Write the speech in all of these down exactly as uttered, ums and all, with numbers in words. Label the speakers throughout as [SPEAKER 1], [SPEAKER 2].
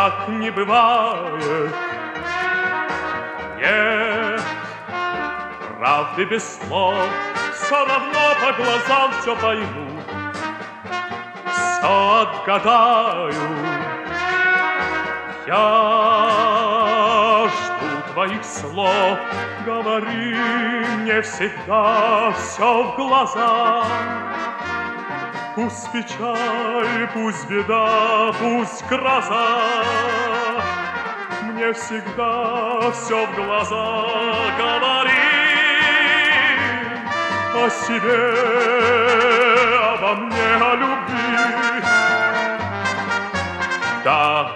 [SPEAKER 1] так не бывает. Нет, правды без слов, все равно по глазам все пойму, все отгадаю. Я жду твоих слов, говори мне всегда все в глаза. Пусть печаль, пусть беда, пусть гроза, мне всегда все в глаза говори. О себе, обо мне, о любви. Да,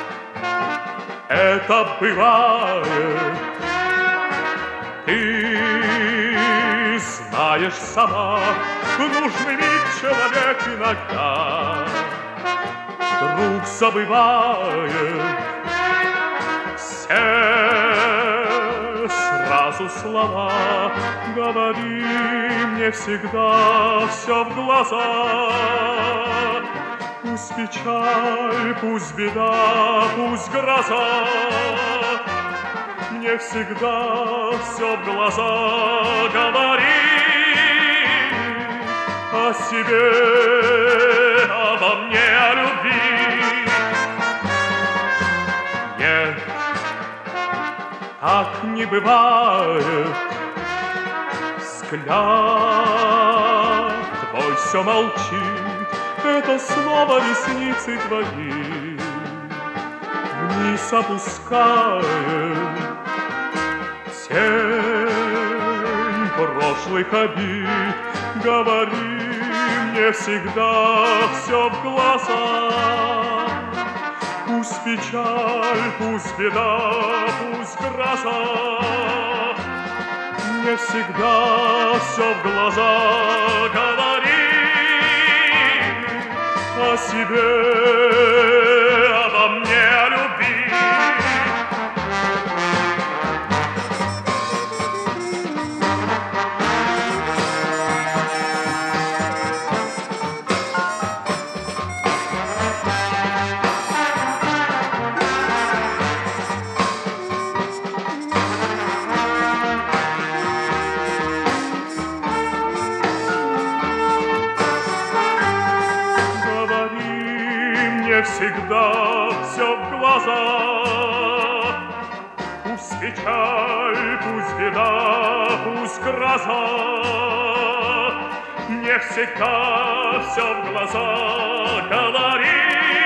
[SPEAKER 1] это бывает. Ты знаешь сама, в нужный миг человек иногда вдруг забывает все сразу слова. Говори мне всегда все в глаза. Пусть печаль, пусть беда, пусть гроза, мне всегда все в глаза говори. О себе, обо мне, о любви. Нет, так не бывает. Взгляд твой все молчит, это снова ресницы твои вниз опускает тень прошлых обид. Говори мне всегда все в глаза. Пусть печаль, пусть беда, пусть гроза, мне всегда все в глаза говори. О себе, обо мне, о любви. Всегда все в глаза. Пусть печаль, пусть беда, пусть гроза, мне всегда все в глаза говори.